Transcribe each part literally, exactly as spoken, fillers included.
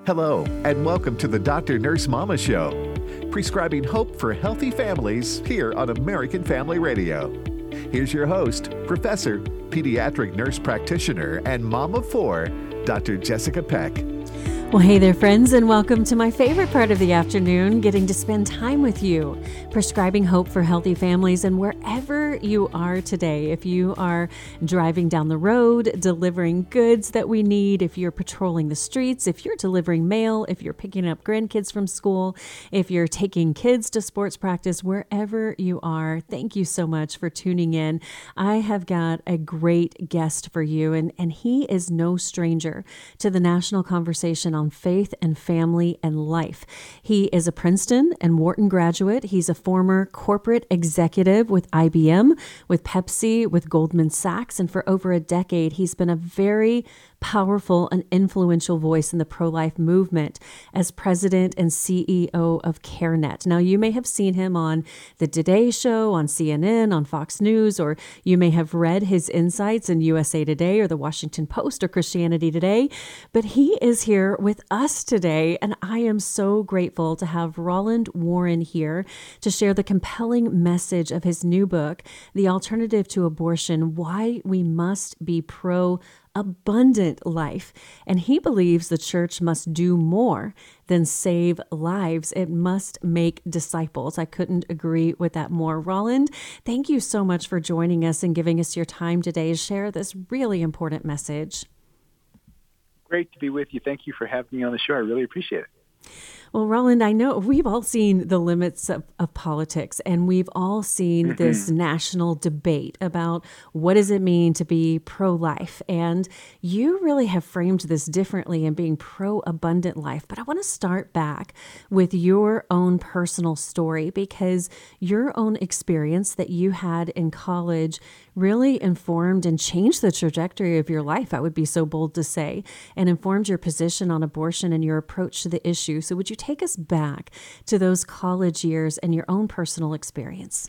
Hello, and welcome to the Doctor Nurse Mama Show, prescribing hope for healthy families here on American Family Radio. Here's your host, Professor, Pediatric Nurse Practitioner, and Mom of Four, Doctor Jessica Peck. Well, hey there, friends, and welcome to my favorite part of the afternoon, getting to spend time with you, prescribing hope for healthy families. And wherever you are today, if you are driving down the road, delivering goods that we need, if you're patrolling the streets, if you're delivering mail, if you're picking up grandkids from school, if you're taking kids to sports practice, wherever you are, thank you so much for tuning in. I have got a great guest for you, and, and he is no stranger to the national conversation on faith and family and life. He is a Princeton and Wharton graduate. He's a former corporate executive with I B M, with Pepsi, with Goldman Sachs, and for over a decade, he's been a very powerful and influential voice in the pro-life movement as president and C E O of CareNet. Now, you may have seen him on the Today Show, on C N N, on Fox News, or you may have read his insights in U S A Today or the Washington Post or Christianity Today, but he is here with us today, and I am so grateful to have Roland Warren here to share the compelling message of his new book, The Alternative to Abortion: Why We Must Be Pro Abundant Life. And he believes the church must do more than save lives. It must make disciples. I couldn't agree with that more. Roland, thank you so much for joining us and giving us your time today to share this really important message. Great to be with you. Thank you for having me on the show. I really appreciate it. Well, Roland, I know we've all seen the limits of, of politics, and we've all seen mm-hmm. this national debate about what does it mean to be pro-life. And you really have framed this differently in being pro-abundant life. But I want to start back with your own personal story, because your own experience that you had in college really informed and changed the trajectory of your life, I would be so bold to say, and informed your position on abortion and your approach to the issue. So would you take us back to those college years and your own personal experience?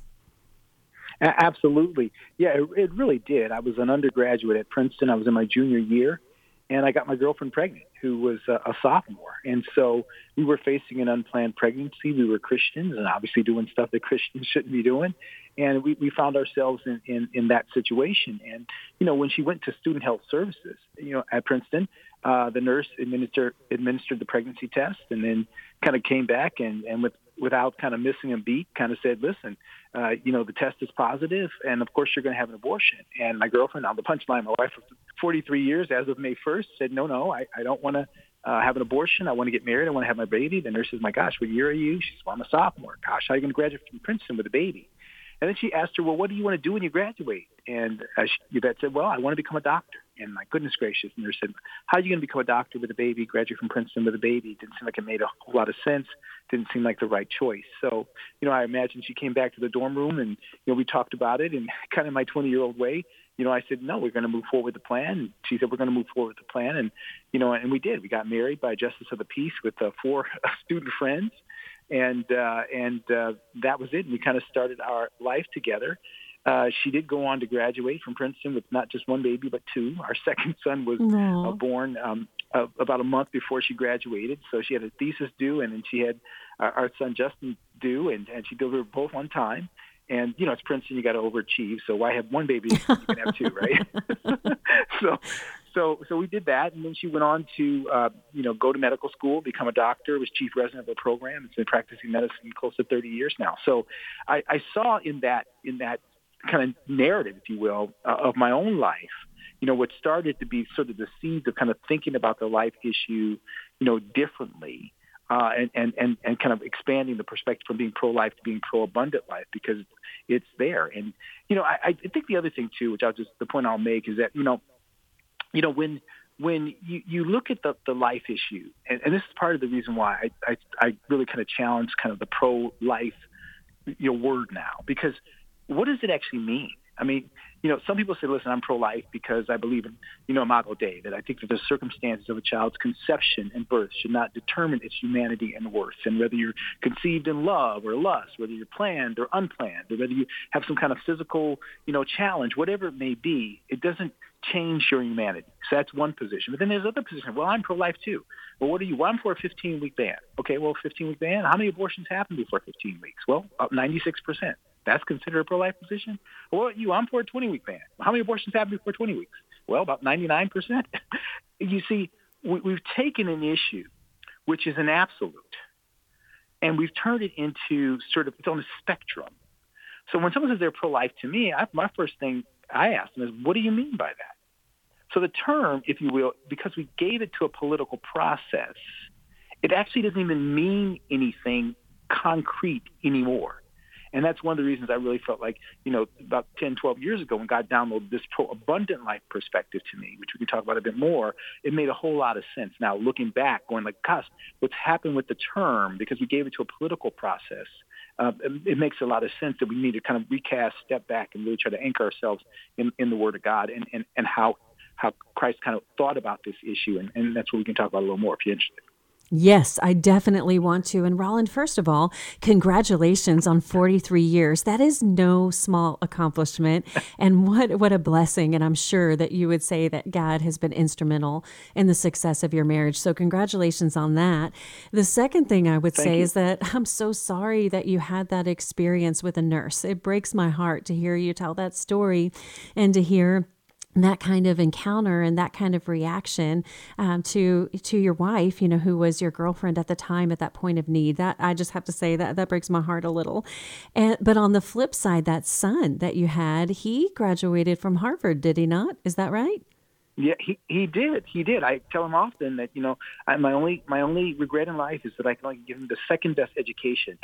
Absolutely. Yeah, it, it really did. I was an undergraduate at Princeton. I was in my junior year, and I got my girlfriend pregnant, who was a, a sophomore. And so we were facing an unplanned pregnancy. We were Christians and obviously doing stuff that Christians shouldn't be doing. And we, we found ourselves in, in, in that situation. And, you know, when she went to student health services, you know, at Princeton, uh, the nurse administered, administered the pregnancy test and then kind of came back and, and with, without kind of missing a beat, kind of said, listen, uh, you know, the test is positive, and of course you're going to have an abortion. And my girlfriend, now the punchline, my wife of forty-three years, as of May first, said, no, no, I, I don't want to uh, have an abortion. I want to get married. I want to have my baby. The nurse says, my gosh, what year are you? She says, well, I'm a sophomore. Gosh, how are you going to graduate from Princeton with a baby? And then she asked her, well, what do you want to do when you graduate? And uh, she, Yvette said, well, I want to become a doctor. And my goodness gracious, and nurse said, how are you going to become a doctor with a baby, graduate from Princeton with a baby? It didn't seem like it made a whole lot of sense. Didn't seem like the right choice. So, you know, I imagine she came back to the dorm room and, you know, we talked about it, and kind of my twenty-year-old way, you know, I said, no, we're going to move forward with the plan. And she said, we're going to move forward with the plan. And, you know, and we did. We got married by Justice of the Peace with uh, four student friends. And uh, and uh, that was it. And we kind of started our life together. Uh, she did go on to graduate from Princeton with not just one baby, but two. Our second son was uh, born um, uh, about a month before she graduated. So she had a thesis due, and then she had our, our son Justin due, and, and she delivered both on time. And, you know, it's Princeton, you got to overachieve. So why have one baby? You can have two, right? so so so we did that. And then she went on to, uh, you know, go to medical school, become a doctor, was chief resident of the program. It's been practicing medicine close to thirty years now. So I, I saw in that in that kind of narrative, if you will, uh, of my own life, you know, what started to be sort of the seeds of kind of thinking about the life issue, you know, differently. Uh, and, and, and, and kind of expanding the perspective from being pro-life to being pro-abundant life, because it's there. And, you know, I, I think the other thing, too, which I'll just, the point I'll make is that, you know, you know, when when you, you look at the, the life issue, and, and this is part of the reason why I, I, I really kind of challenge kind of the pro-life, you know, word now, because what does it actually mean? I mean, you know, some people say, listen, I'm pro-life because I believe in, you know, Imago Dei, that I think that the circumstances of a child's conception and birth should not determine its humanity and worth. And whether you're conceived in love or lust, whether you're planned or unplanned, or whether you have some kind of physical, you know, challenge, whatever it may be, it doesn't change your humanity. So that's one position. But then there's other position. Well, I'm pro-life too. Well, what are you? Well, I'm for a fifteen-week ban. Okay, well, fifteen-week ban. How many abortions happen before fifteen weeks? Well, about ninety-six percent. That's considered a pro-life position. Well, what are you? I'm for a twenty-week ban. How many abortions happen before twenty weeks? Well, about ninety-nine percent. You see, we, we've taken an issue, which is an absolute, and we've turned it into sort of, it's on a spectrum. So when someone says they're pro-life to me, I, my first thing I ask them is, what do you mean by that? So the term, if you will, because we gave it to a political process, it actually doesn't even mean anything concrete anymore. And that's one of the reasons I really felt like, you know, about ten, twelve years ago when God downloaded this pro-abundant life perspective to me, which we can talk about a bit more, it made a whole lot of sense. Now, looking back, going like, gosh, what's happened with the term, because we gave it to a political process, uh, it, it makes a lot of sense that we need to kind of recast, step back, and really try to anchor ourselves in, in the Word of God and, and, and how how Christ kind of thought about this issue. And, and that's what we can talk about a little more if you're interested. Yes, I definitely want to. And Roland, first of all, congratulations on forty-three years. That is no small accomplishment. And what, what a blessing. And I'm sure that you would say that God has been instrumental in the success of your marriage. So congratulations on that. The second thing I would Thank say you. is that I'm so sorry that you had that experience with a nurse. It breaks my heart to hear you tell that story and to hear that kind of encounter and that kind of reaction um, to to your wife, you know, who was your girlfriend at the time at that point of need. That I just have to say that that breaks my heart a little. And but on the flip side, that son that you had, he graduated from Harvard, did he not? Is that right? Yeah, he, he did. He did. I tell him often that, you know, I, my only my only regret in life is that I can only give him the second best education.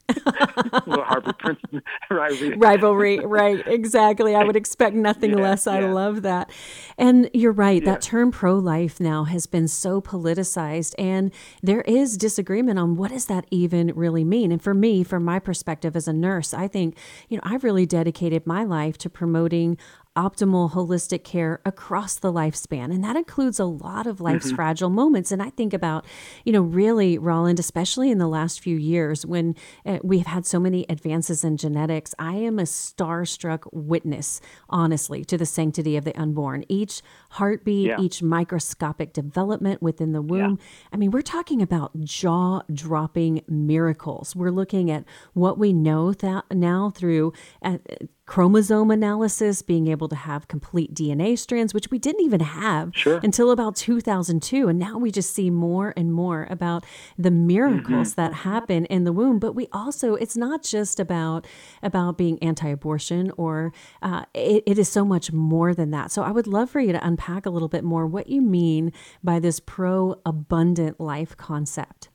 Well, Harvard, Princeton rivalry. Rivalry, right? Exactly. I would expect nothing Yeah, less. I yeah. love that. And you're right. Yeah. That term pro-life now has been so politicized, and there is disagreement on what does that even really mean. And for me, from my perspective as a nurse, I think, you know, I've really dedicated my life to promoting optimal holistic care across the lifespan. And that includes a lot of life's Mm-hmm. fragile moments. And I think about, you know, really, Roland, especially in the last few years when uh, we've had so many advances in genetics, I am a starstruck witness, honestly, to the sanctity of the unborn. Each heartbeat, Yeah. each microscopic development within the womb. I mean, we're talking about jaw-dropping miracles. We're looking at what we know th- now through uh, chromosome analysis, being able to have complete D N A strands, which we didn't even have Sure. until about two thousand two. And now we just see more and more about the miracles Mm-hmm. that happen in the womb. But we also, it's not just about, about being anti-abortion or uh, it, it is so much more than that. So I would love for you to unpack a little bit more what you mean by this pro-abundant life concept.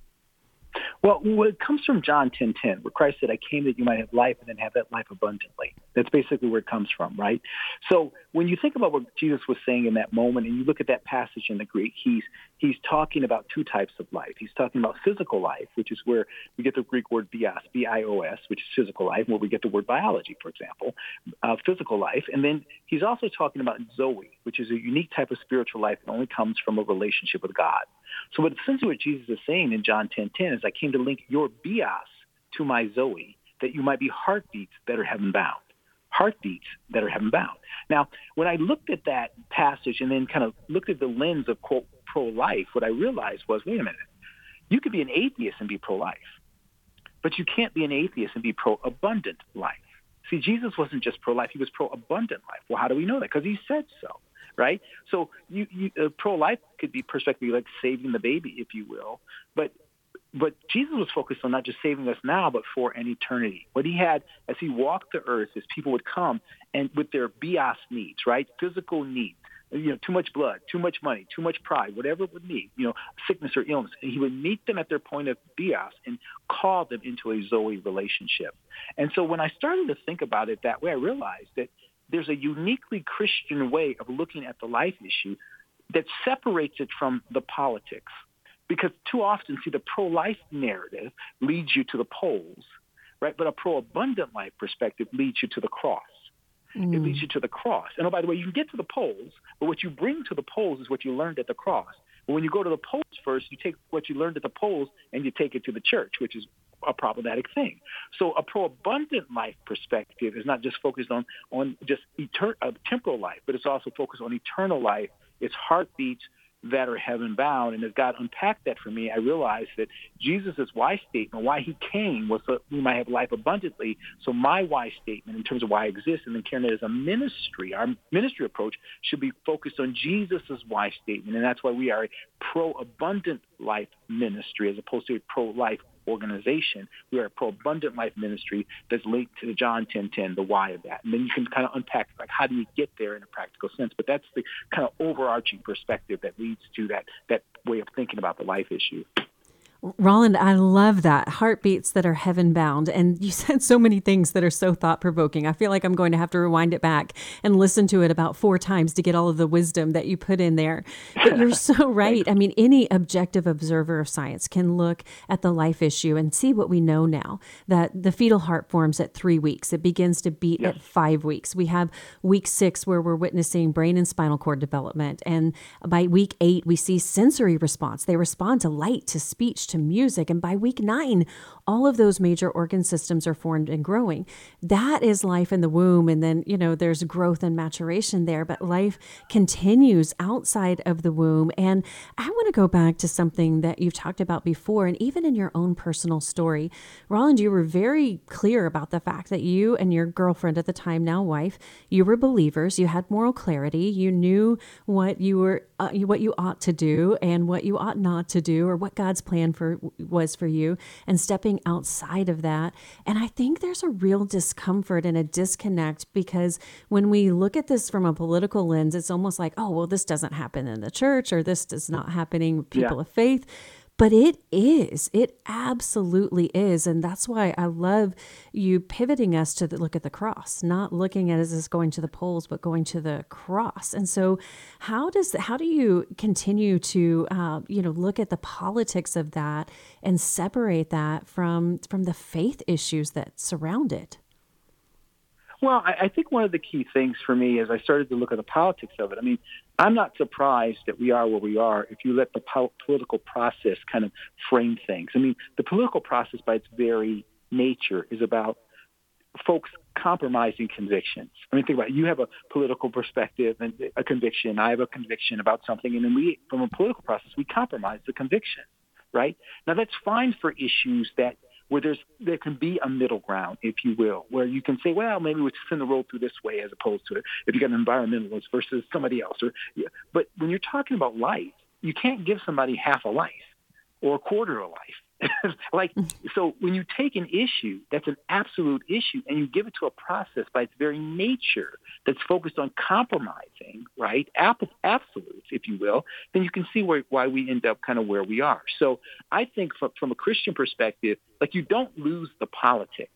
Well, well, it comes from John ten ten, where Christ said, I came that you might have life and then have that life abundantly. That's basically where it comes from, right? So when you think about what Jesus was saying in that moment, and you look at that passage in the Greek, he's he's talking about two types of life. He's talking about physical life, which is where we get the Greek word bios, B I O S, which is physical life, where we get the word biology, for example, uh, physical life. And then he's also talking about Zoe, which is a unique type of spiritual life that only comes from a relationship with God. So what essentially what Jesus is saying in John ten ten is, I came to link your bios to my Zoe, that you might be heartbeats that are heaven bound. Heartbeats that are heaven bound. Now, when I looked at that passage and then kind of looked at the lens of, quote, pro-life, what I realized was, wait a minute, you could be an atheist and be pro-life, but you can't be an atheist and be pro-abundant life. See, Jesus wasn't just pro-life, he was pro-abundant life. Well, how do we know that? Because he said so. Right? So you, you, uh, pro-life could be perspective like saving the baby, if you will. But but Jesus was focused on not just saving us now, but for an eternity. What he had as he walked the earth is people would come and with their bios needs, right? Physical needs, you know, too much blood, too much money, too much pride, whatever it would need, you know, sickness or illness. And he would meet them at their point of bios and call them into a Zoe relationship. And so when I started to think about it that way, I realized that there's a uniquely Christian way of looking at the life issue that separates it from the politics. Because too often, see, the pro-life narrative leads you to the polls, right? But a pro-abundant life perspective leads you to the cross. Mm. It leads you to the cross. And oh, by the way, you can get to the polls, but what you bring to the polls is what you learned at the cross. But when you go to the polls first, you take what you learned at the polls and you take it to the church, which is a problematic thing. So a pro-abundant life perspective is not just focused on, on just etern- uh, temporal life, but it's also focused on eternal life. It's heartbeats that are heaven-bound. And as God unpacked that for me, I realized that Jesus' why statement, why he came, was that we might have life abundantly. So my why statement in terms of why I exist and then carrying it as a ministry, our ministry approach should be focused on Jesus' why statement. And that's why we are a pro-abundant life ministry as opposed to a pro-life organization. We are a pro-abundant life ministry that's linked to the John ten ten, the why of that. And then you can kind of unpack, like, how do you get there in a practical sense? But that's the kind of overarching perspective that leads to that, that way of thinking about the life issue. Roland, I love that. Heartbeats that are heaven bound. And you said so many things that are so thought provoking. I feel like I'm going to have to rewind it back and listen to it about four times to get all of the wisdom that you put in there. But you're so right. I mean, any objective observer of science can look at the life issue and see what we know now, that the fetal heart forms at three weeks. It begins to beat yes. at five weeks. We have week six where we're witnessing brain and spinal cord development. And by week eight, we see sensory response. They respond to light, to speech, to music. And by week nine, all of those major organ systems are formed and growing. That is life in the womb. And then, you know, there's growth and maturation there, but life continues outside of the womb. And I want to go back to something that you've talked about before, and even in your own personal story. Roland, you were very clear about the fact that you and your girlfriend at the time, now wife, you were believers. You had moral clarity. You knew what you were, uh, what you ought to do and what you ought not to do, or what God's plan for was for you, and stepping outside of that. And I think there's a real discomfort and a disconnect, because when we look at this from a political lens, it's almost like, oh, well, this doesn't happen in the church, or this is not happening with people yeah. of faith. But it is. It absolutely is. And that's why I love you pivoting us to the, look at the cross, not looking at it as going to the polls, but going to the cross. And so how does how do you continue to, uh, you know, look at the politics of that and separate that from from the faith issues that surround it? Well, I, I think one of the key things for me as I started to look at the politics of it, I mean, I'm not surprised that we are where we are if you let the po- political process kind of frame things. I mean, the political process by its very nature is about folks compromising convictions. I mean, think about it. You have a political perspective and a conviction. I have a conviction about something. And then we, from a political process, we compromise the conviction, right? Now, that's fine for issues that where there's there can be a middle ground, if you will, where you can say, well, maybe we'll send the road through this way as opposed to it if you got an environmentalist versus somebody else. Or, but when you're talking about life, you can't give somebody half a life or a quarter of a life. Like, so when you take an issue that's an absolute issue and you give it to a process by its very nature that's focused on compromising, right, absolutes, if you will, then you can see where, why we end up kind of where we are. So I think from, from a Christian perspective, like, you don't lose the politics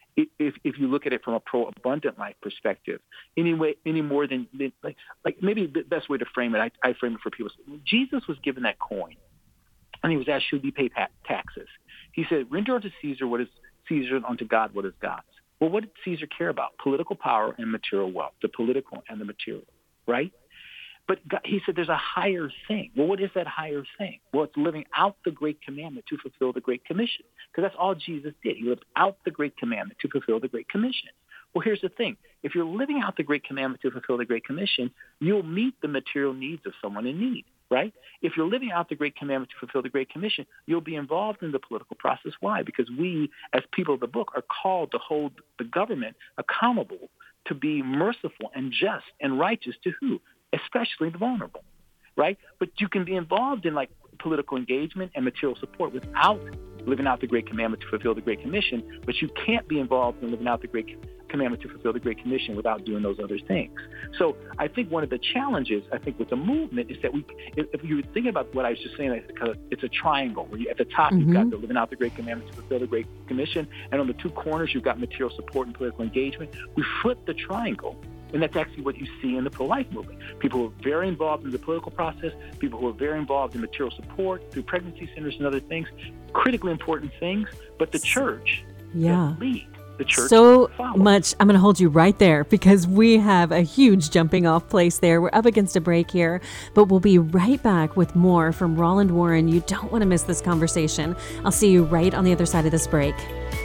if if you look at it from a pro-abundant life perspective, any way, any more than, than like, like maybe the best way to frame it, I, I frame it for people. Jesus was given that coin. And he was asked, should we pay taxes? He said, render unto Caesar what is Caesar, and unto God what is God's. Well, what did Caesar care about? Political power and material wealth, the political and the material, right? But God, he said there's a higher thing. Well, what is that higher thing? Well, it's living out the great commandment to fulfill the great commission, because that's all Jesus did. He lived out the great commandment to fulfill the great commission. Well, here's the thing. If you're living out the great commandment to fulfill the great commission, you'll meet the material needs of someone in need. Right? If you're living out the Great Commandment to fulfill the Great Commission, you'll be involved in the political process. Why? Because we, as people of the book, are called to hold the government accountable to be merciful and just and righteous to who? Especially the vulnerable. Right? But you can be involved in, like, political engagement and material support without living out the Great Commandment to fulfill the Great Commission, but you can't be involved in living out the Great Commandment to fulfill the Great Commission without doing those other things. So I think one of the challenges, I think, with the movement is that we, if, if you were thinking about what I was just saying, it's a triangle where you, at the top, mm-hmm. you've got the living out the Great Commandment to fulfill the Great Commission, and on the two corners, you've got material support and political engagement. We flip the triangle. And that's actually what you see in the pro-life movement. People who are very involved in the political process, people who are very involved in material support through pregnancy centers and other things, critically important things, but the church yeah. doesn't lead. the church so follows. much. I'm going to hold you right there because we have a huge jumping off place there. We're up against a break here, but we'll be right back with more from Roland Warren. You don't want to miss this conversation. I'll see you right on the other side of this break.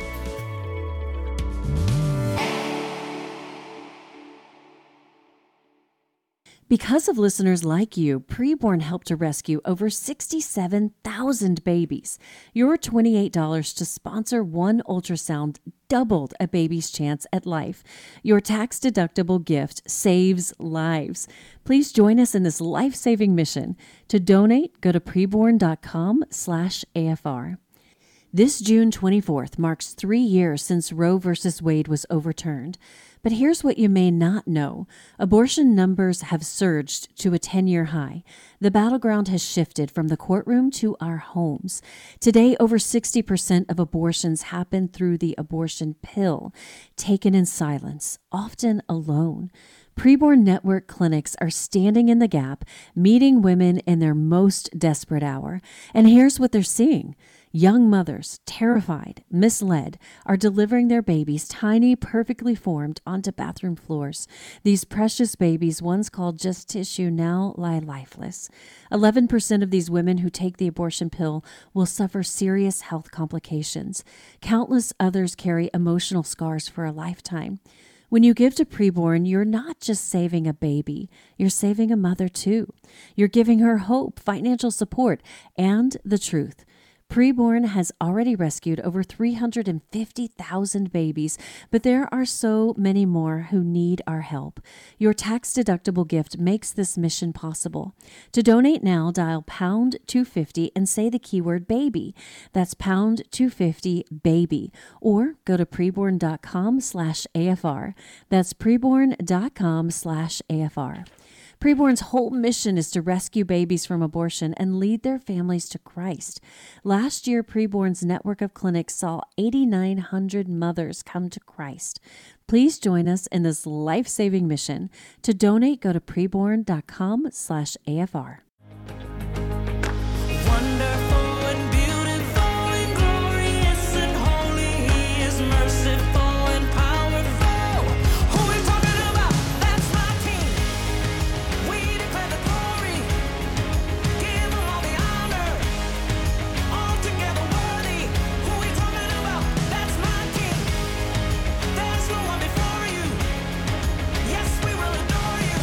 Because of listeners like you, Preborn helped to rescue over sixty-seven thousand babies. Your twenty-eight dollars to sponsor one ultrasound doubled a baby's chance at life. Your tax-deductible gift saves lives. Please join us in this life-saving mission. To donate, go to preborn.com slash AFR. This June twenty-fourth marks three years since Roe versus Wade was overturned. But here's what you may not know. Abortion numbers have surged to a ten-year high. The battleground has shifted from the courtroom to our homes. Today, over sixty percent of abortions happen through the abortion pill, taken in silence, often alone. Preborn Network clinics are standing in the gap, meeting women in their most desperate hour. And here's what they're seeing. Young mothers, terrified, misled, are delivering their babies, tiny, perfectly formed, onto bathroom floors. These precious babies, once called just tissue, now lie lifeless. eleven percent of these women who take the abortion pill will suffer serious health complications. Countless others carry emotional scars for a lifetime. When you give to Preborn, you're not just saving a baby, you're saving a mother too. You're giving her hope, financial support, and the truth. Preborn has already rescued over three hundred fifty thousand babies, but there are so many more who need our help. Your tax-deductible gift makes this mission possible. To donate now, dial pound two fifty and say the keyword baby. That's pound two fifty baby. Or go to preborn.com slash AFR. That's preborn.com slash AFR. Preborn's whole mission is to rescue babies from abortion and lead their families to Christ. Last year, Preborn's network of clinics saw eight thousand nine hundred mothers come to Christ. Please join us in this life-saving mission. To donate, go to preborn.com slash AFR. Wonderful and beautiful and glorious and holy, He is merciful and powerful. Who we talking about? That's my King. We declare the glory, give Him all the honor, altogether worthy. Who we talking about? That's my King. There's no one before you. Yes, we will adore you.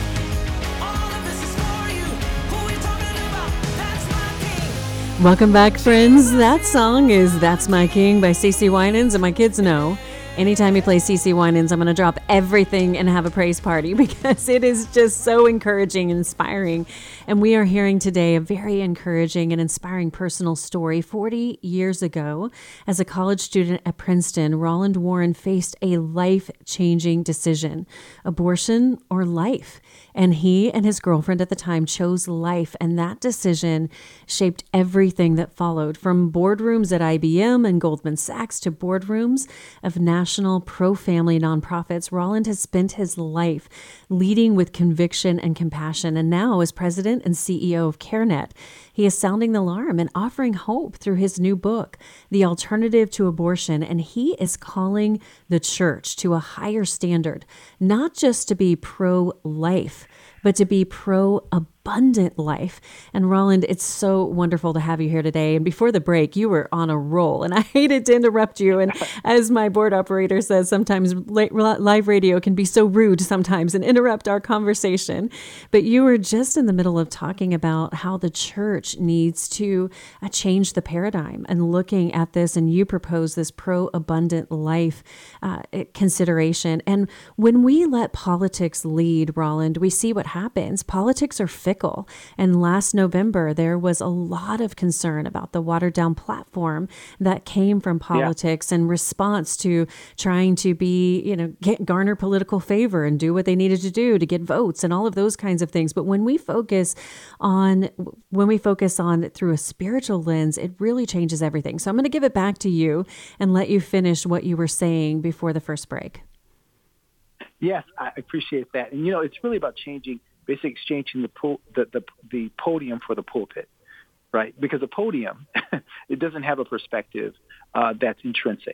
All of this is for you. Who we talking about? That's my King. Welcome back, friends. That song is That's My King by CeCe Winans, and my kids know anytime you play CeCe Winans, I'm going to drop everything and have a praise party because it is just so encouraging and inspiring. And we are hearing today a very encouraging and inspiring personal story. forty years ago, as a college student at Princeton, Roland Warren faced a life-changing decision, abortion or life. And he and his girlfriend at the time chose life, and that decision shaped everything that followed, from boardrooms at I B M and Goldman Sachs to boardrooms of national pro-family nonprofits. Roland has spent his life leading with conviction and compassion, and now as president and C E O of CareNet, he is sounding the alarm and offering hope through his new book, The Alternative to Abortion, and he is calling the church to a higher standard, not just to be pro-life, but to be pro-abundant life. And Roland, it's so wonderful to have you here today. And before the break, you were on a roll, and I hated to interrupt you. And as my board operator says, sometimes live radio can be so rude sometimes and interrupt our conversation. But you were just in the middle of talking about how the church needs to uh, change the paradigm and looking at this, and you propose this pro-abundant life uh, consideration. And when we let politics lead, Roland, we see what happens. Politics are fickle. And last November, there was a lot of concern about the watered down platform that came from politics yeah. in response to trying to be, you know, get garner political favor and do what they needed to do to get votes and all of those kinds of things. But when we focus on, when we focus on through a spiritual lens, it really changes everything. So I'm going to give it back to you and let you finish what you were saying before the first break. Yes, I appreciate that. And, you know, it's really about changing, basically exchanging the, pul- the, the, the podium for the pulpit, right? Because a podium, it doesn't have a perspective uh, that's intrinsic.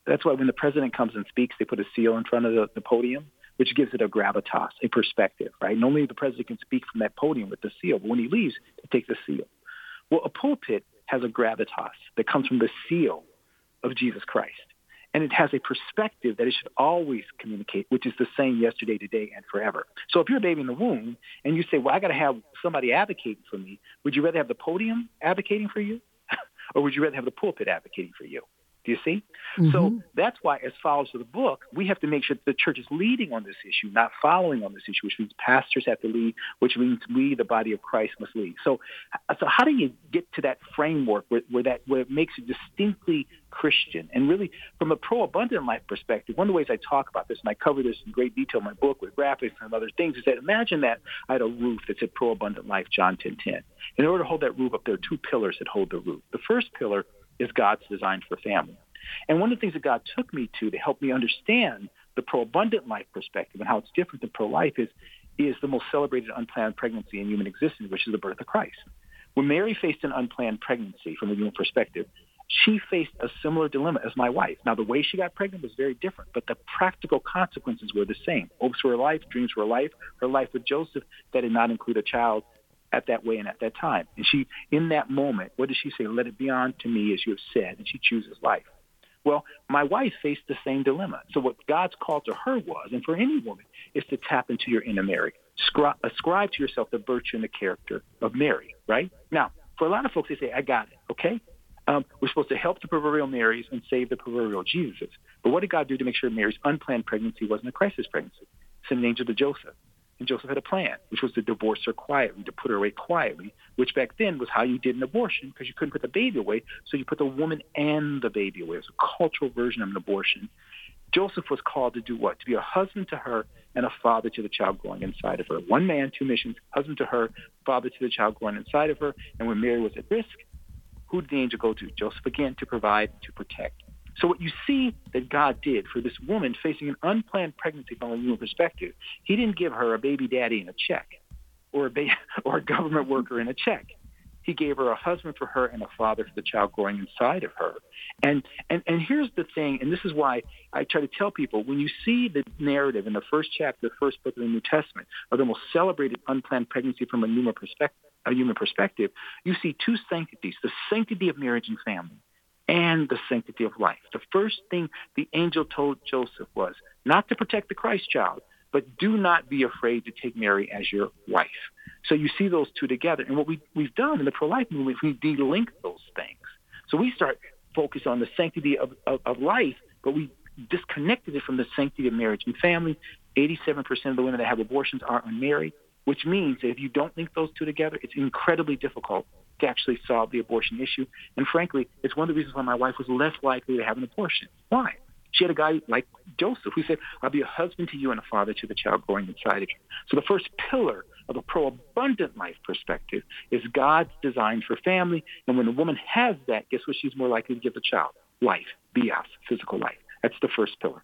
That's why when the president comes and speaks, they put a seal in front of the, the podium, which gives it a gravitas, a perspective, right? And only the president can speak from that podium with the seal. But when he leaves, they take the seal. Well, a pulpit has a gravitas that comes from the seal of Jesus Christ. And it has a perspective that it should always communicate, which is the same yesterday, today, and forever. So if you're a baby in the womb and you say, well, I got to have somebody advocating for me, would you rather have the podium advocating for you? Or would you rather have the pulpit advocating for you? Do you see? Mm-hmm. So that's why, as followers of the book, we have to make sure that the church is leading on this issue, not following on this issue, which means pastors have to lead, which means we, the body of Christ, must lead. So, so how do you get to that framework where, where that where it makes it distinctly Christian? And really, from a pro-abundant life perspective, one of the ways I talk about this, and I cover this in great detail in my book with graphics and other things, is that imagine that I had a roof that said pro-abundant life, John ten ten. In order to hold that roof up, there are two pillars that hold the roof. The first pillar is God's design for family. And one of the things that God took me to to help me understand the pro-abundant life perspective and how it's different than pro-life is, is the most celebrated unplanned pregnancy in human existence, which is the birth of Christ. When Mary faced an unplanned pregnancy from a human perspective, she faced a similar dilemma as my wife. Now, the way she got pregnant was very different, but the practical consequences were the same. Hopes for her life, dreams for her life, her life with Joseph that did not include a child at that way and at that time. And she, in that moment, what did she say? Let it be on to me as you have said, and she chooses life. Well, my wife faced the same dilemma. So what God's call to her was, and for any woman, is to tap into your inner Mary. Scri- ascribe to yourself the virtue and the character of Mary, right? Now, for a lot of folks, they say, I got it, okay? Um, we're supposed to help the proverbial Marys and save the proverbial Jesuses. But what did God do to make sure Mary's unplanned pregnancy wasn't a crisis pregnancy? Send an angel to Joseph. And Joseph had a plan, which was to divorce her quietly, to put her away quietly, which back then was how you did an abortion because you couldn't put the baby away, so you put the woman and the baby away. It was a cultural version of an abortion. Joseph was called to do what? To be a husband to her and a father to the child growing inside of her. One man, two missions, husband to her, father to the child growing inside of her. And when Mary was at risk, who did the angel go to? Joseph again, to provide, to protect. So what you see that God did for this woman facing an unplanned pregnancy from a human perspective, he didn't give her a baby daddy in a check or a, ba- or a government worker in a check. He gave her a husband for her and a father for the child growing inside of her. And, and, and here's the thing, and this is why I try to tell people, when you see the narrative in the first chapter, the first book of the New Testament, of the most celebrated unplanned pregnancy from a human perspective, a human perspective, you see two sanctities, the sanctity of marriage and family, and the sanctity of life. The first thing the angel told Joseph was not to protect the Christ child, but do not be afraid to take Mary as your wife. So you see those two together. And what we, we've done in the pro-life movement, we de-link those things. So we start focused on the sanctity of, of, of life, but we disconnected it from the sanctity of marriage and family. eighty-seven percent of the women that have abortions are unmarried, which means that if you don't link those two together, it's incredibly difficult to actually solve the abortion issue. And frankly, it's one of the reasons why my wife was less likely to have an abortion. Why? She had a guy like Joseph who said, I'll be a husband to you and a father to the child growing inside of you. So the first pillar of a pro-abundant life perspective is God's design for family. And when a woman has that, guess what she's more likely to give the child? Life, bios, physical life. That's the first pillar.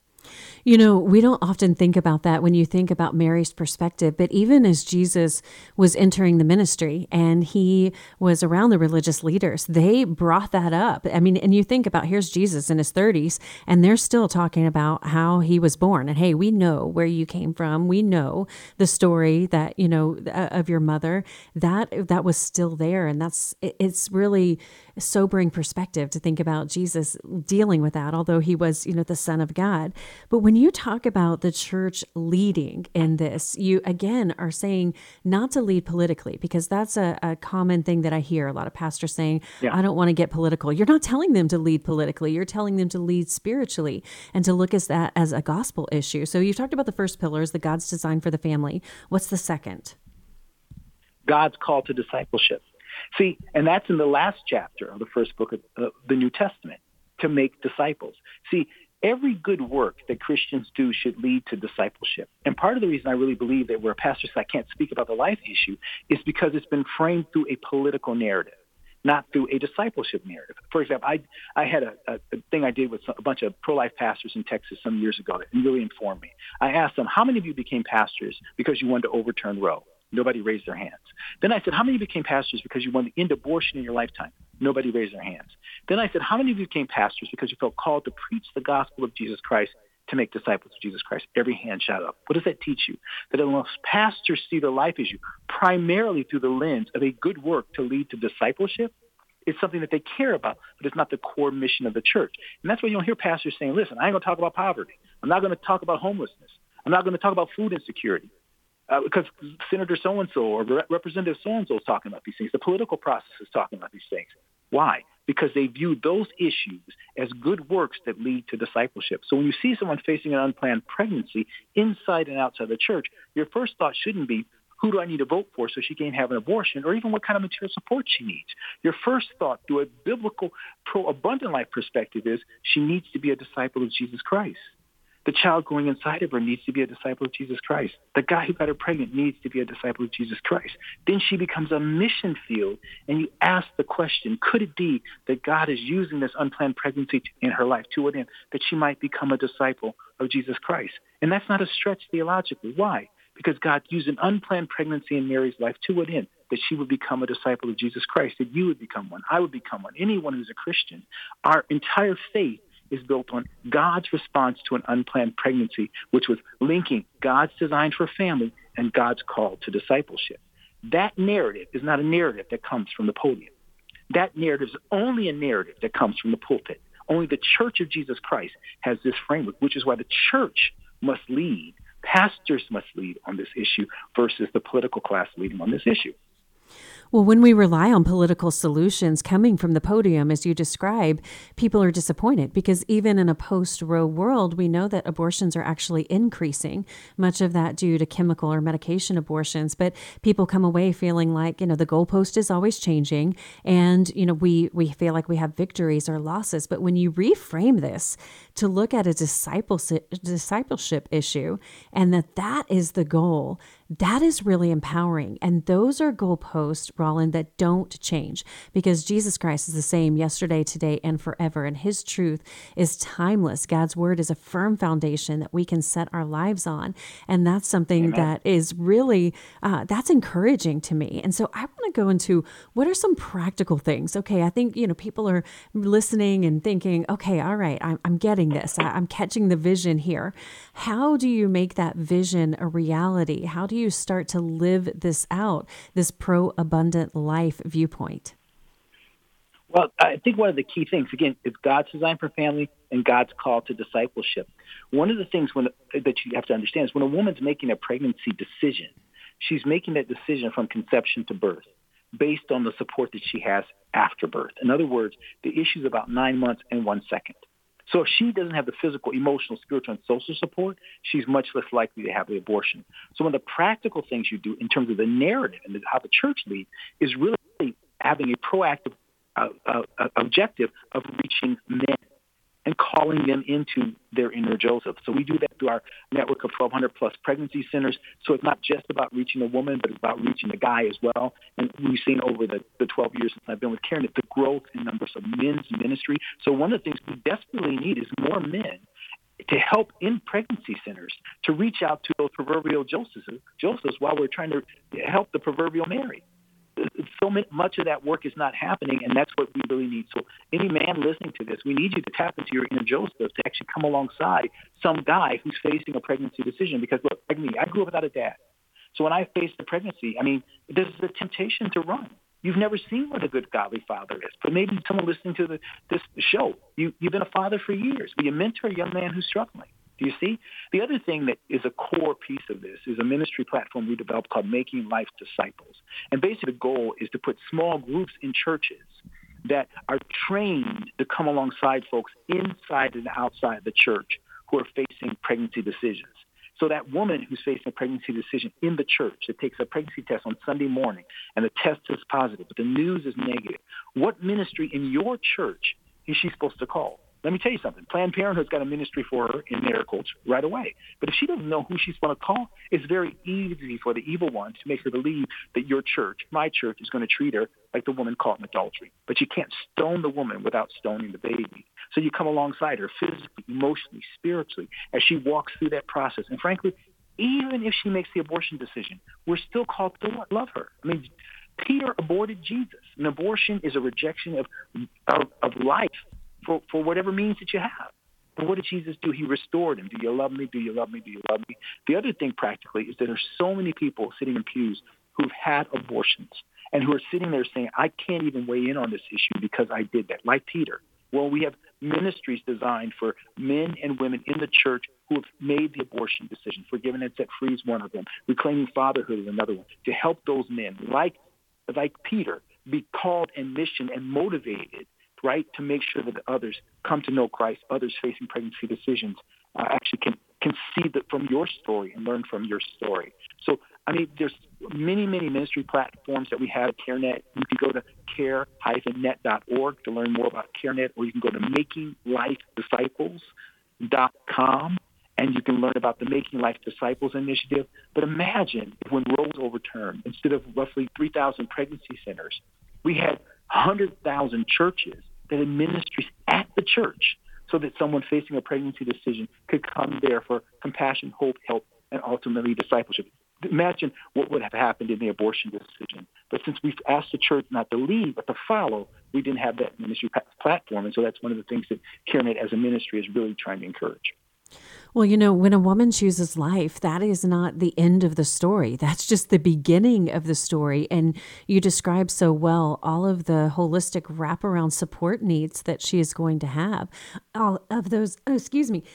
You know, we don't often think about that when you think about Mary's perspective, but even as Jesus was entering the ministry and he was around the religious leaders, they brought that up. I mean, and you think about, here's Jesus in his thirties, and they're still talking about how he was born. And hey, we know where you came from. We know the story that, you know, of your mother, that that was still there. And that's, it's really a sobering perspective to think about Jesus dealing with that, although he was, you know, the Son of God. But when you talk about the church leading in this, you again are saying not to lead politically, because that's a, a common thing that I hear a lot of pastors saying, yeah. I don't want to get political. You're not telling them to lead politically. You're telling them to lead spiritually and to look at that as a gospel issue. So you talked about the first pillars, the God's design for the family. What's the second? God's call to discipleship. See, and that's in the last chapter of the first book of uh, the New Testament, to make disciples. See, every good work that Christians do should lead to discipleship. And part of the reason I really believe that we're pastors that can't speak about the life issue is because it's been framed through a political narrative, not through a discipleship narrative. For example, I I had a, a, a thing I did with a bunch of pro-life pastors in Texas some years ago that really informed me. I asked them, how many of you became pastors because you wanted to overturn Roe? Nobody raised their hands. Then I said, how many became pastors because you wanted to end abortion in your lifetime? Nobody raised their hands. Then I said, how many of you became pastors because you felt called to preach the gospel of Jesus Christ to make disciples of Jesus Christ? Every hand shot up. What does that teach you? That unless pastors see their life issue primarily through the lens of a good work to lead to discipleship, it's something that they care about, but it's not the core mission of the church. And that's why you don't hear pastors saying, listen, I ain't going to talk about poverty. I'm not going to talk about homelessness. I'm not going to talk about food insecurity. Uh, because Senator so-and-so or Re- Representative so-and-so is talking about these things. The political process is talking about these things. Why? Because they view those issues as good works that lead to discipleship. So when you see someone facing an unplanned pregnancy inside and outside the church, your first thought shouldn't be, who do I need to vote for so she can have an abortion, or even what kind of material support she needs. Your first thought through a biblical pro-abundant life perspective is she needs to be a disciple of Jesus Christ. The child growing inside of her needs to be a disciple of Jesus Christ. The guy who got her pregnant needs to be a disciple of Jesus Christ. Then she becomes a mission field, and you ask the question, could it be that God is using this unplanned pregnancy in her life to it in that she might become a disciple of Jesus Christ? And that's not a stretch theologically. Why? Because God used an unplanned pregnancy in Mary's life to it in that she would become a disciple of Jesus Christ, that you would become one, I would become one, anyone who's a Christian. Our entire faith is built on God's response to an unplanned pregnancy, which was linking God's design for family and God's call to discipleship. That narrative is not a narrative that comes from the podium. That narrative is only a narrative that comes from the pulpit. Only the Church of Jesus Christ has this framework, which is why the church must lead. Pastors must lead on this issue versus the political class leading on this issue. Well, when we rely on political solutions coming from the podium, as you describe, people are disappointed because even in a post-Roe world, we know that abortions are actually increasing, much of that due to chemical or medication abortions. But people come away feeling like, you know, the goalpost is always changing and, you know, we, we feel like we have victories or losses. But when you reframe this to look at a discipleship, discipleship issue and that that is the goal, that is really empowering. And those are goalposts, Roland, that don't change because Jesus Christ is the same yesterday, today, and forever. And his truth is timeless. God's word is a firm foundation that we can set our lives on. And that's something Amen. that is really, uh, that's encouraging to me. And so I want to go into what are some practical things? Okay, I think, you know, people are listening and thinking, okay, all right, I'm, I'm getting this. I, I'm catching the vision here. How do you make that vision a reality? How do you start to live this out, this pro-abundant life viewpoint? Well, I think one of the key things, again, is God's design for family and God's call to discipleship. One of the things when, that you have to understand is when a woman's making a pregnancy decision, she's making that decision from conception to birth based on the support that she has after birth. In other words, the issue is about nine months and one second. So if she doesn't have the physical, emotional, spiritual, and social support, she's much less likely to have the abortion. So one of the practical things you do in terms of the narrative and how the church leads is really having a proactive uh, uh, objective of reaching men and calling them into their inner Joseph. So we do that through our network of twelve hundred plus pregnancy centers. So it's not just about reaching a woman, but it's about reaching a guy as well. And we've seen over the, the twelve years since I've been with Karen, the growth in numbers of men's ministry. So one of the things we desperately need is more men to help in pregnancy centers to reach out to those proverbial Josephs, Josephs while we're trying to help the proverbial Mary. So much of that work is not happening, and that's what we really need. So any man listening to this, we need you to tap into your inner Joseph to actually come alongside some guy who's facing a pregnancy decision. Because, look, like me, I grew up without a dad. So when I faced a pregnancy, I mean, there's a temptation to run. You've never seen what a good godly father is. But maybe someone listening to the, this show, you, you've been a father for years. Will you mentor a young man who's struggling? Do you see? The other thing that is a core piece of this is a ministry platform we developed called Making Life Disciples. And basically the goal is to put small groups in churches that are trained to come alongside folks inside and outside the church who are facing pregnancy decisions. So that woman who's facing a pregnancy decision in the church that takes a pregnancy test on Sunday morning and the test is positive, but the news is negative, what ministry in your church is she supposed to call? Let me tell you something. Planned Parenthood's got a ministry for her in their culture right away. But if she doesn't know who she's going to call, it's very easy for the evil one to make her believe that your church, my church, is going to treat her like the woman caught in adultery. But you can't stone the woman without stoning the baby. So you come alongside her physically, emotionally, spiritually, as she walks through that process. And frankly, even if she makes the abortion decision, we're still called to love her. I mean, Peter aborted Jesus. An abortion is a rejection of, of, of life for, for whatever means that you have. But what did Jesus do? He restored him. Do you love me? Do you love me? Do you love me? The other thing practically is that there's so many people sitting in pews who've had abortions and who are sitting there saying, I can't even weigh in on this issue because I did that, like Peter. Well, we have ministries designed for men and women in the church who have made the abortion decision. Forgiven and Set Free is one of them. Reclaiming Fatherhood is another one. To help those men, like like Peter, be called and mission and motivated, right, to make sure that others come to know Christ, others facing pregnancy decisions uh, actually can, can see that from your story and learn from your story. So, I mean, there's many, many ministry platforms that we have at CareNet. You can go to care dash net dot org to learn more about CareNet, or you can go to making life disciples dot com, and you can learn about the Making Life Disciples initiative. But imagine if when Roe was overturned, instead of roughly three thousand pregnancy centers, we had one hundred thousand churches that had ministries at the church so that someone facing a pregnancy decision could come there for compassion, hope, help, and ultimately discipleship. Imagine what would have happened in the abortion decision. But since we've asked the church not to lead but to follow, we didn't have that ministry platform. And so that's one of the things that CareNet as a ministry is really trying to encourage. Well, you know, when a woman chooses life, that is not the end of the story. That's just the beginning of the story. And you describe so well all of the holistic wraparound support needs that she is going to have. All of those, oh, excuse me.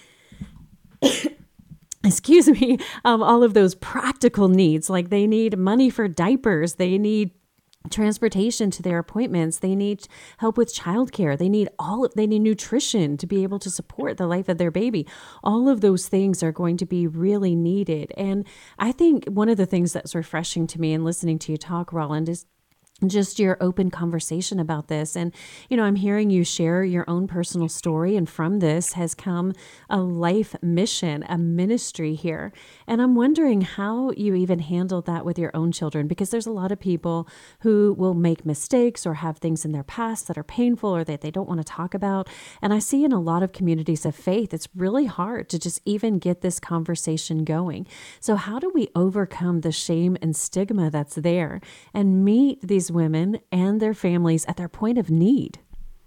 Excuse me, um, all of those practical needs, like they need money for diapers, they need transportation to their appointments, they need help with childcare, they need all of, they need nutrition to be able to support the life of their baby. All of those things are going to be really needed. And I think one of the things that's refreshing to me in listening to you talk, Roland, is just your open conversation about this. And, you know, I'm hearing you share your own personal story, and from this has come a life mission, a ministry here. And I'm wondering how you even handled that with your own children, because there's a lot of people who will make mistakes or have things in their past that are painful or that they don't want to talk about. And I see in a lot of communities of faith, it's really hard to just even get this conversation going. So how do we overcome the shame and stigma that's there and meet these women and their families at their point of need?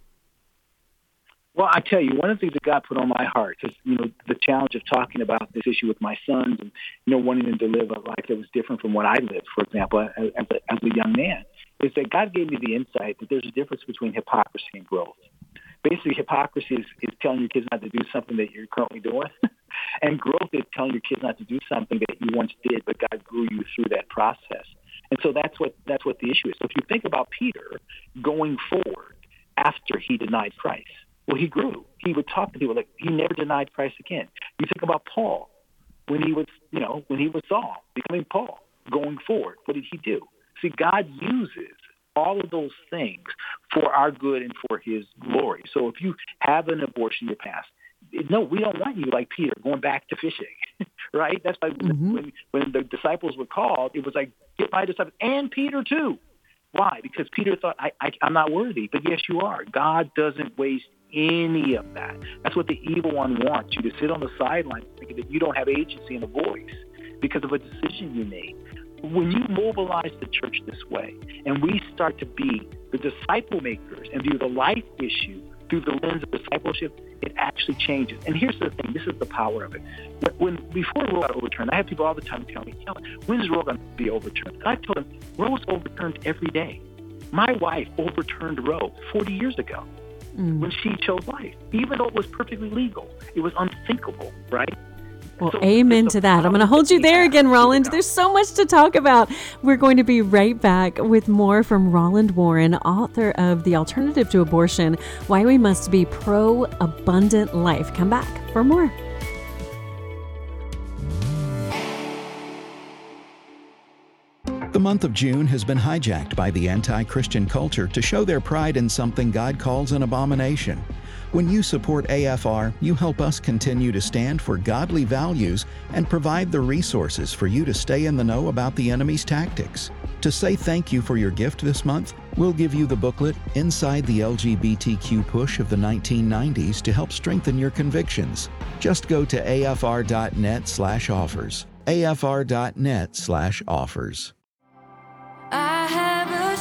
Well, I tell you, one of the things that God put on my heart is, you know, the challenge of talking about this issue with my sons and, you know, wanting them to live a life that was different from what I lived, for example, as, as, a, as a young man, is that God gave me the insight that there's a difference between hypocrisy and growth. Basically, hypocrisy is, is telling your kids not to do something that you're currently doing, and growth is telling your kids not to do something that you once did, but God grew you through that process. And so that's what that's what the issue is. So if you think about Peter going forward after he denied Christ, well, he grew. He would talk to people like he never denied Christ again. You think about Paul when he was, you know, when he was Saul, becoming Paul, going forward. What did he do? See, God uses all of those things for our good and for his glory. So if you have an abortion in your past, no, we don't want you like Peter going back to fishing, right? That's why mm-hmm. when, when the disciples were called, it was like, get my disciples, and Peter too. Why? Because Peter thought, I, I, I'm not worthy. But yes, you are. God doesn't waste any of that. That's what the evil one wants, you to sit on the sidelines thinking that you don't have agency and a voice because of a decision you made. When you mobilize the church this way, and we start to be the disciple makers and view the life issue through the lens of discipleship, it actually changes. And here's the thing, this is the power of it. When before Roe got overturned, I have people all the time tell me, when is Roe going to be overturned? And I told them, Roe is overturned every day. My wife overturned Roe forty years ago mm. when she chose life. Even though it was perfectly legal, it was unthinkable, right? Well, so amen to that. I'm going to hold you there again, Roland. There's so much to talk about. We're going to be right back with more from Roland Warren, author of The Alternative to Abortion, Why We Must Be Pro-Abundant Life. Come back for more. The month of June has been hijacked by the anti-Christian culture to show their pride in something God calls an abomination. When you support A F R, you help us continue to stand for godly values and provide the resources for you to stay in the know about the enemy's tactics. To say thank you for your gift this month, we'll give you the booklet Inside the L G B T Q Push of the nineteen nineties to help strengthen your convictions. Just go to afr.net slash offers. afr.net slash offers. I have a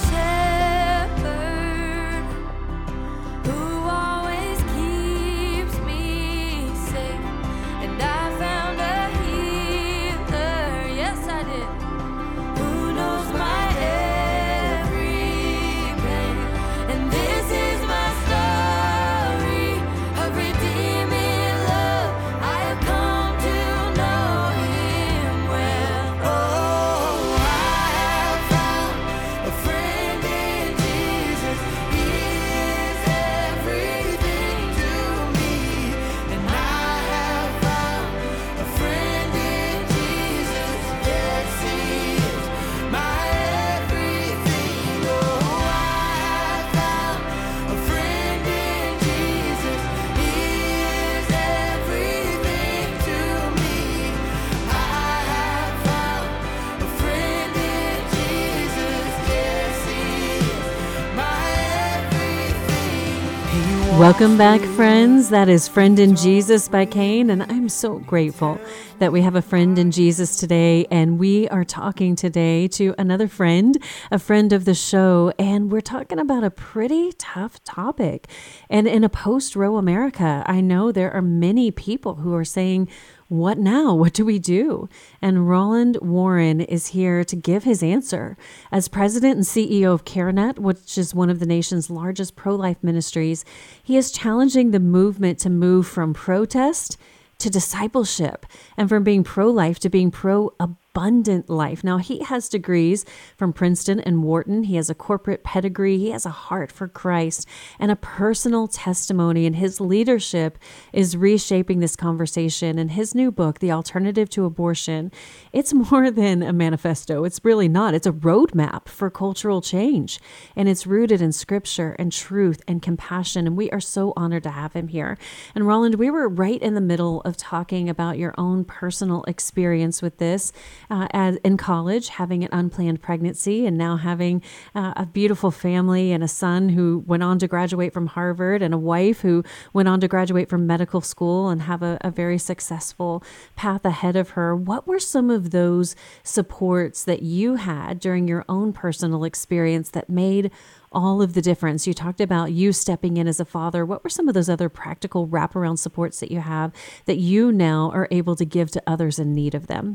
Welcome back, friends. That is Friend in Jesus by Kane, and I'm so grateful that we have a friend in Jesus today, and we are talking today to another friend, a friend of the show, and we're talking about a pretty tough topic. And in a post-Roe America, I know there are many people who are saying, what now? What do we do? And Roland Warren is here to give his answer. As president and C E O of CareNet, which is one of the nation's largest pro-life ministries, he is challenging the movement to move from protest to discipleship and from being pro-life to being pro-abundant life. Now, he has degrees from Princeton and Wharton. He has a corporate pedigree. He has a heart for Christ and a personal testimony. And his leadership is reshaping this conversation. And his new book, The Alternative to Abortion, it's more than a manifesto. It's really not. It's a roadmap for cultural change. And it's rooted in scripture and truth and compassion. And we are so honored to have him here. And Roland, we were right in the middle of talking about your own personal experience with this uh, as in college, having an unplanned pregnancy and now having uh, a beautiful family and a son who went on to graduate from Harvard and a wife who went on to graduate from medical school and have a, a very successful path ahead of her. What were some of those supports that you had during your own personal experience that made all of the difference? You talked about you stepping in as a father. What were some of those other practical wraparound supports that you have that you now are able to give to others in need of them?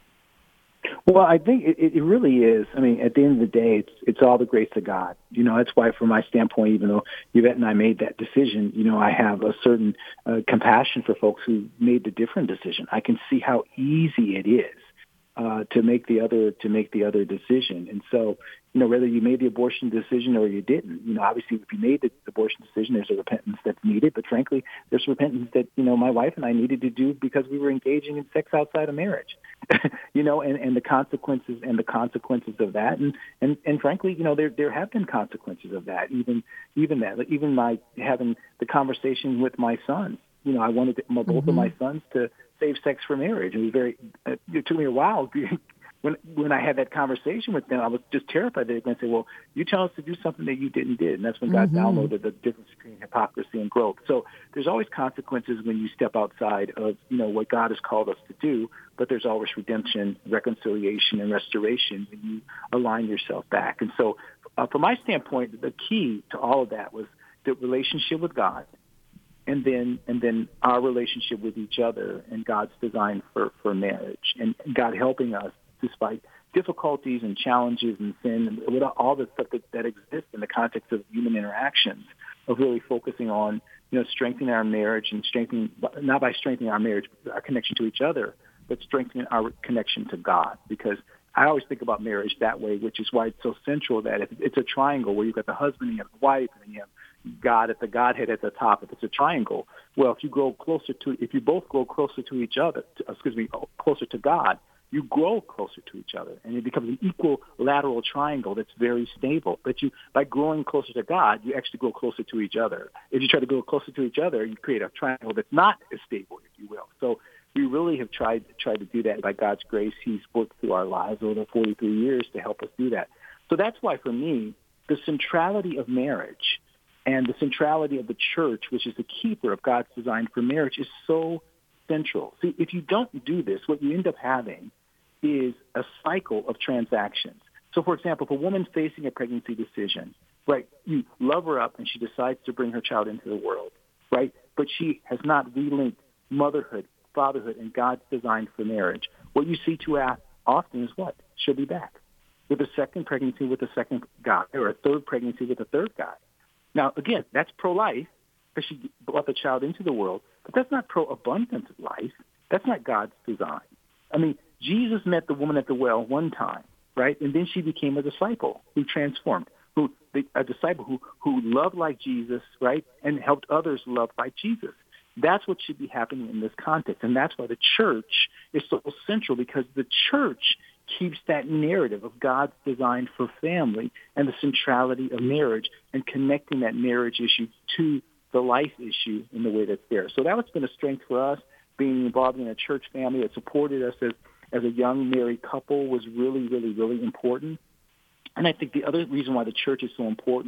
Well, I think it, it really is. I mean, at the end of the day, it's it's all the grace of God. You know, that's why from my standpoint, even though Yvette and I made that decision, you know, I have a certain uh, compassion for folks who made the different decision. I can see how easy it is uh, to make the other to make the other decision. And so, you know, whether you made the abortion decision or you didn't, you know, obviously if you made the abortion decision, there's a repentance that's needed. But frankly, there's repentance that, you know, my wife and I needed to do because we were engaging in sex outside of marriage, you know, and, and the consequences and the consequences of that. And, and, and frankly, you know, there there have been consequences of that, even even that, even my having the conversation with my sons. You know, I wanted to, both mm-hmm. of my sons to save sex for marriage. It was very, uh, it took me a while. When when I had that conversation with them, I was just terrified that they were going to say, well, you tell us to do something that you didn't do. And that's when God mm-hmm. downloaded the difference between hypocrisy and growth. So there's always consequences when you step outside of, you know, what God has called us to do, but there's always redemption, reconciliation, and restoration when you align yourself back. And so uh, from my standpoint, the key to all of that was the relationship with God, and then and then our relationship with each other and God's design for, for marriage, and God helping us despite difficulties and challenges and sin and with all the stuff that, that exists in the context of human interactions, of really focusing on, you know, strengthening our marriage and strengthening, not by strengthening our marriage, our connection to each other, but strengthening our connection to God. Because I always think about marriage that way, which is why it's so central that if it's a triangle where you've got the husband and you have the wife and you have God at the Godhead at the top. If it's a triangle, well, if you grow closer to, if you both grow closer to each other, to, excuse me, closer to God, you grow closer to each other, and it becomes an equilateral triangle that's very stable. But you, by growing closer to God, you actually grow closer to each other. If you try to grow closer to each other, you create a triangle that's not as stable, if you will. So we really have tried tried to do that. By God's grace, He's worked through our lives over forty-three years to help us do that. So that's why, for me, the centrality of marriage and the centrality of the church, which is the keeper of God's design for marriage, is so central. See, if you don't do this, what you end up having is a cycle of transactions. So, for example, if a woman's facing a pregnancy decision, right, you love her up and she decides to bring her child into the world, right, but she has not relinked motherhood, fatherhood, and God's design for marriage. What you see too often is what? She'll be back with a second pregnancy with a second guy, or a third pregnancy with a third guy. Now, again, that's pro-life because she brought the child into the world, but that's not pro-abundant life. That's not God's design. I mean, Jesus met the woman at the well one time, right? And then she became a disciple who transformed, who a disciple who, who loved like Jesus, right, and helped others love like Jesus. That's what should be happening in this context. And that's why the church is so central, because the church keeps that narrative of God's design for family and the centrality of marriage and connecting that marriage issue to the life issue in the way that's there. So that has been a strength for us. Being involved in a church family that supported us as, as a young married couple was really, really, really important. And I think the other reason why the church is so important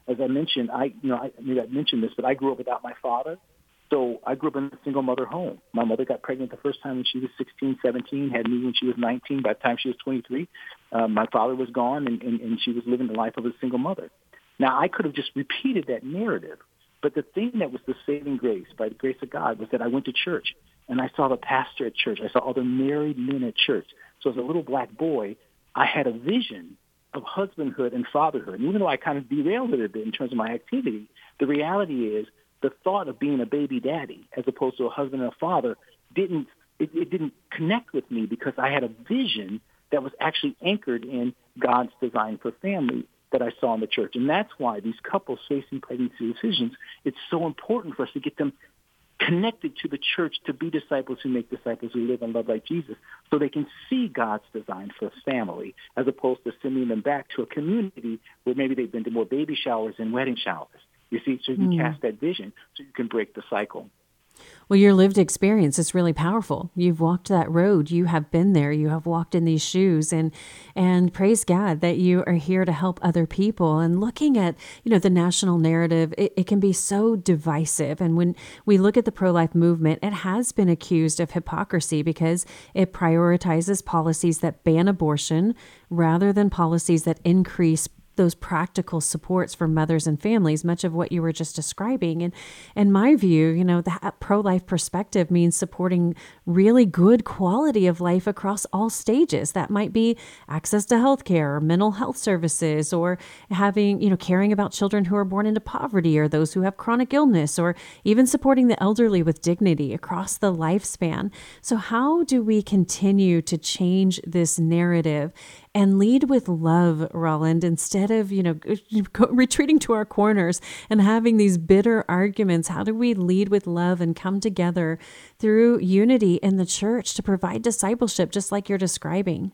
as I mentioned, I you know I maybe I mentioned this, but I grew up without my father. So I grew up in a single mother home. My mother got pregnant the first time when she was sixteen, seventeen, had me when she was nineteen. By the time she was twenty-three, um, my father was gone, and, and, and she was living the life of a single mother. Now, I could have just repeated that narrative, but the thing that was the saving grace, by the grace of God, was that I went to church, and I saw the pastor at church. I saw all the married men at church. So as a little black boy, I had a vision of husbandhood and fatherhood. And even though I kind of derailed it a bit in terms of my activity, the reality is the thought of being a baby daddy as opposed to a husband and a father didn't it, it didn't connect with me because I had a vision that was actually anchored in God's design for family that I saw in the church. And that's why these couples facing pregnancy decisions, it's so important for us to get them connected to the church to be disciples who make disciples who live and love like Jesus, so they can see God's design for family as opposed to sending them back to a community where maybe they've been to more baby showers and wedding showers. You see, so you can mm. cast that vision so you can break the cycle. Well, your lived experience is really powerful. You've walked that road. You have been there. You have walked in these shoes, and and praise God that you are here to help other people. And looking at, you know, the national narrative, it, it can be so divisive. And when we look at the pro-life movement, it has been accused of hypocrisy because it prioritizes policies that ban abortion rather than policies that increase those practical supports for mothers and families, much of what you were just describing. And in my view, you know, that pro-life perspective means supporting really good quality of life across all stages. That might be access to healthcare or mental health services, or having, you know, caring about children who are born into poverty or those who have chronic illness, or even supporting the elderly with dignity across the lifespan. So how do we continue to change this narrative and lead with love, Roland, instead of, you know, retreating to our corners and having these bitter arguments? How do we lead with love and come together through unity in the church to provide discipleship, just like you're describing?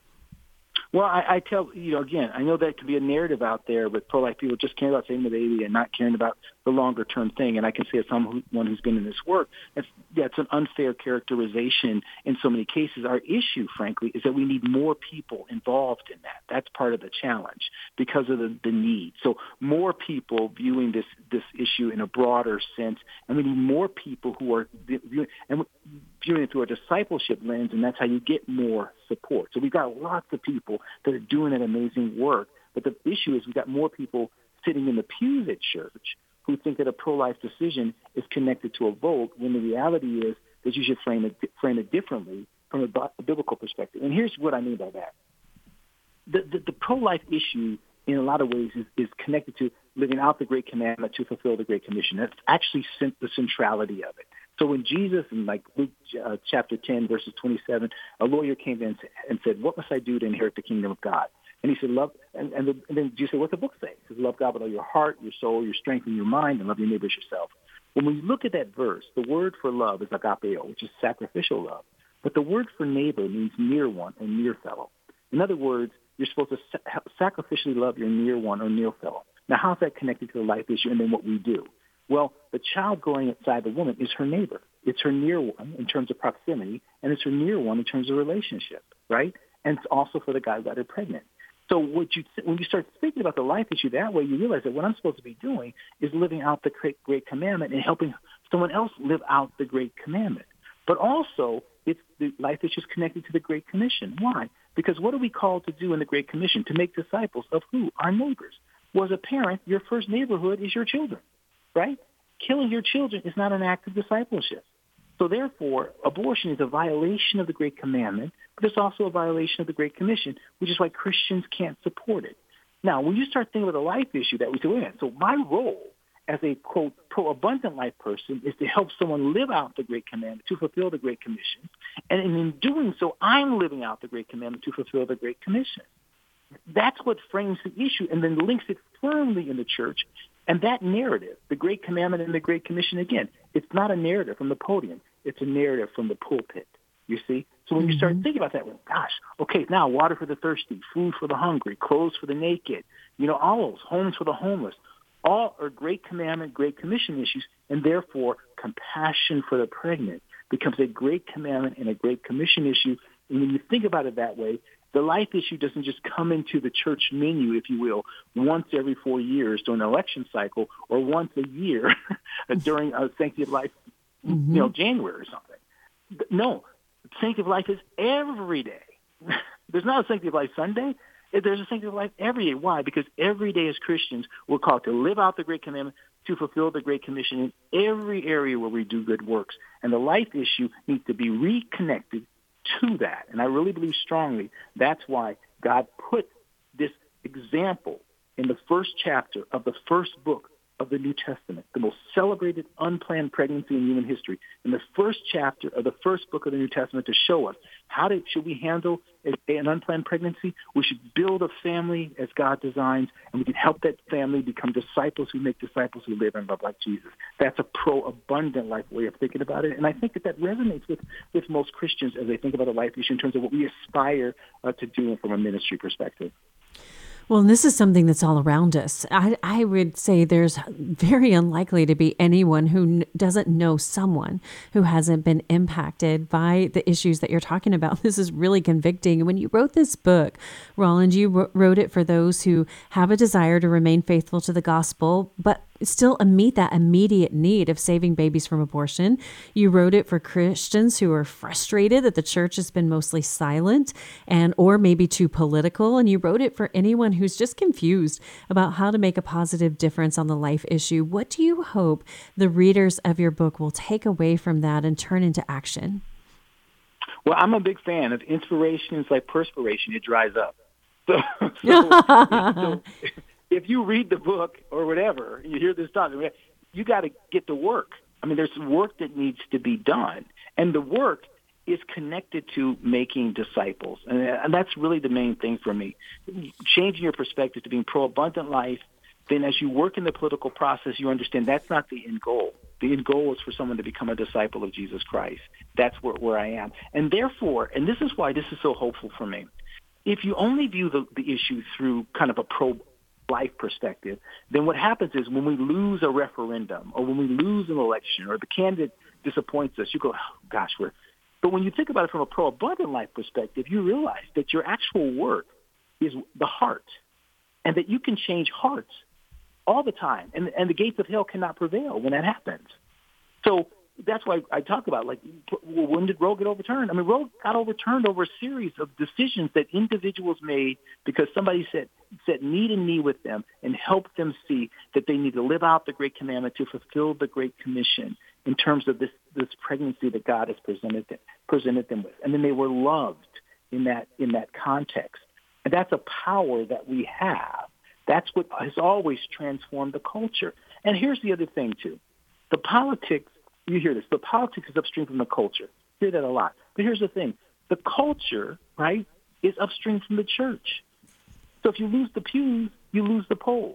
Well, I, I tell, you know, again, I know that could be a narrative out there with pro-life people just caring about saving the baby and not caring about the longer-term thing. And I can say as someone who's been in this work, that's, that's an unfair characterization in so many cases. Our issue, frankly, is that we need more people involved in that. That's part of the challenge because of the, the need. So more people viewing this, this issue in a broader sense, and we need more people who are viewing, and viewing it through a discipleship lens, and that's how you get more support. So we've got lots of people that are doing that amazing work, but the issue is we've got more people sitting in the pews at church who think that a pro-life decision is connected to a vote, when the reality is that you should frame it, frame it differently from a, a biblical perspective. And here's what I mean by that. The, the, the pro-life issue, in a lot of ways, is, is connected to living out the Great Commandment to fulfill the Great Commission. That's actually the centrality of it. So when Jesus, in like Luke uh, chapter ten, verses twenty-seven, a lawyer came in and said, "What must I do to inherit the kingdom of God?" And he said, "Love." And, and, the, and then Jesus said, "What's the book say?" He says, "Love God with all your heart, your soul, your strength, and your mind, and love your neighbor as yourself." When we look at that verse, the word for love is agapeo, which is sacrificial love. But the word for neighbor means near one or near fellow. In other words, you're supposed to sa- sacrificially love your near one or near fellow. Now, how's that connected to the life issue and then what we do? Well, the child growing inside the woman is her neighbor. It's her near one in terms of proximity, and it's her near one in terms of relationship, right? And it's also for the guy who got her pregnant. So what you, when you start thinking about the life issue that way, you realize that what I'm supposed to be doing is living out the great, great commandment and helping someone else live out the great commandment. But also, it's the life issue is connected to the Great Commission. Why? Because what are we called to do in the Great Commission? To make disciples of who? Our neighbors. Well, as a parent, your first neighborhood is your children, right? Killing your children is not an act of discipleship. So therefore, abortion is a violation of the Great Commandment, but it's also a violation of the Great Commission, which is why Christians can't support it. Now, when you start thinking about the life issue that we say, wait a minute, so my role as a, quote, pro-abundant life person is to help someone live out the Great Commandment, to fulfill the Great Commission. And in doing so, I'm living out the Great Commandment to fulfill the Great Commission. That's what frames the issue and then links it firmly in the church. And that narrative, the Great Commandment and the Great Commission, again, it's not a narrative from the podium. It's a narrative from the pulpit, you see? So when mm-hmm. you start thinking about that, well, gosh, okay, now water for the thirsty, food for the hungry, clothes for the naked, you know, all those, homes for the homeless, all are Great Commandment, Great Commission issues, and therefore compassion for the pregnant becomes a Great Commandment and a Great Commission issue. And when you think about it that way, The life issue doesn't just come into the church menu, if you will, once every four years during an election cycle or once a year during a Sanctity of Life, mm-hmm. you know, January or something. No, Sanctity of Life is every day. There's not a Sanctity of Life Sunday. There's a Sanctity of Life every day. Why? Because every day as Christians, we're called to live out the Great Commandment, to fulfill the Great Commission in every area where we do good works. And the life issue needs to be reconnected to that. And I really believe strongly that's why God put this example in the first chapter of the first book of the New Testament, the most celebrated unplanned pregnancy in human history, in the first chapter of the first book of the New Testament to show us how to, should we handle a, an unplanned pregnancy? We should build a family as God designs, and we can help that family become disciples who make disciples who live and love like Jesus. That's a pro-abundant life way of thinking about it, and I think that that resonates with, with most Christians as they think about a life issue in terms of what we aspire uh, to do from a ministry perspective. Well, and this is something that's all around us. I, I would say there's very unlikely to be anyone who n- doesn't know someone who hasn't been impacted by the issues that you're talking about. This is really convicting. When you wrote this book, Roland, you w- wrote it for those who have a desire to remain faithful to the gospel, but still meet that immediate need of saving babies from abortion. You wrote it for Christians who are frustrated that the church has been mostly silent and or maybe too political. And you wrote it for anyone who's just confused about how to make a positive difference on the life issue. What do you hope the readers of your book will take away from that and turn into action? Well, I'm a big fan of inspiration. It's like perspiration. It dries up. So, so, so if you read the book or whatever, you hear this talk, you got to get to work. I mean, there's work that needs to be done. And the work is connected to making disciples. And, and that's really the main thing for me. Changing your perspective to being pro-abundant life, then as you work in the political process, you understand that's not the end goal. The end goal is for someone to become a disciple of Jesus Christ. That's where, where I am. And therefore, and this is why this is so hopeful for me, if you only view the, the issue through kind of a pro life perspective, then what happens is when we lose a referendum or when we lose an election or the candidate disappoints us, you go, oh, gosh, we're... But when you think about it from a pro-abundant life perspective, you realize that your actual work is the heart and that you can change hearts all the time. And, and the gates of hell cannot prevail when that happens. So that's why I talk about, like, when did Roe get overturned? I mean, Roe got overturned over a series of decisions that individuals made because somebody said, set knee to knee with them and helped them see that they need to live out the Great Commandment to fulfill the Great Commission in terms of this, this pregnancy that God has presented them, presented them with. And then they were loved in that, in that context. And that's a power that we have. That's what has always transformed the culture. And here's the other thing, too. The politics, you hear this, the politics is upstream from the culture. You hear that a lot. But here's the thing. The culture, right, is upstream from the church. So if you lose the pews, you lose the polls.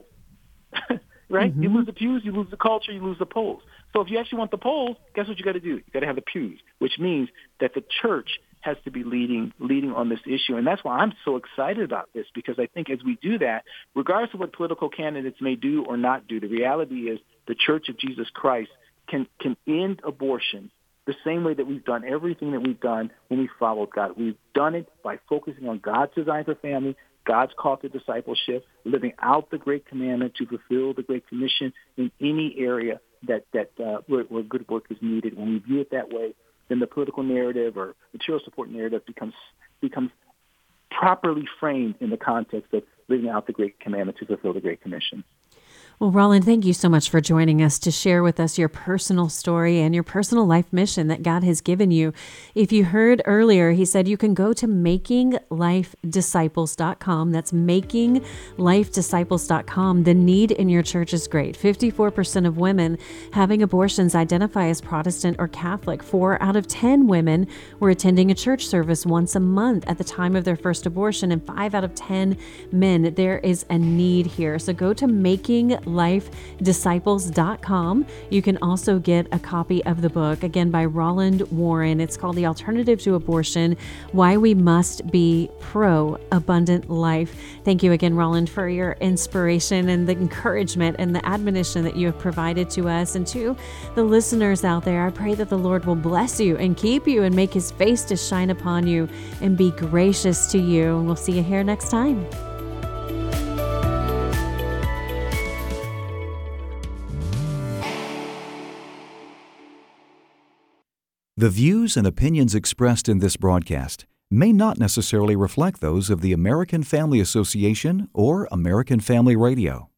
Right? Mm-hmm. You lose the pews, you lose the culture, you lose the polls. So if you actually want the polls, guess what you got to do? You got to have the pews, which means that the church has to be leading leading on this issue. And that's why I'm so excited about this, because I think as we do that, regardless of what political candidates may do or not do, the reality is the Church of Jesus Christ can can end abortion the same way that we've done everything that we've done when we followed God. We've done it by focusing on God's design for family, God's call to discipleship, living out the Great Commandment to fulfill the Great Commission in any area that, that uh, where, where good work is needed. When we view it that way, then the political narrative or material support narrative becomes becomes properly framed in the context of living out the Great Commandment to fulfill the Great Commission. Well, Roland, thank you so much for joining us to share with us your personal story and your personal life mission that God has given you. If you heard earlier, he said you can go to making life disciples dot com. That's making life disciples dot com. The need in your church is great. fifty-four percent of women having abortions identify as Protestant or Catholic. Four out of ten women were attending a church service once a month at the time of their first abortion, and five out of ten men. There is a need here. So go to making life disciples dot com. You can also get a copy of the book, again, by Roland Warren. It's called The Alternative to Abortion, Why We Must Be Pro-Abundant Life. Thank you again, Roland, for your inspiration and the encouragement and the admonition that you have provided to us and to the listeners out there. I pray that the Lord will bless you and keep you and make his face to shine upon you and be gracious to you. We'll see you here next time. The views and opinions expressed in this broadcast may not necessarily reflect those of the American Family Association or American Family Radio.